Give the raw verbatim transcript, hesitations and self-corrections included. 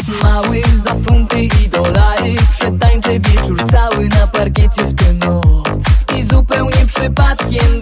Mały za funty i dolary przetańczę wieczór cały na parkiecie w tę noc. I zupełnie przypadkiem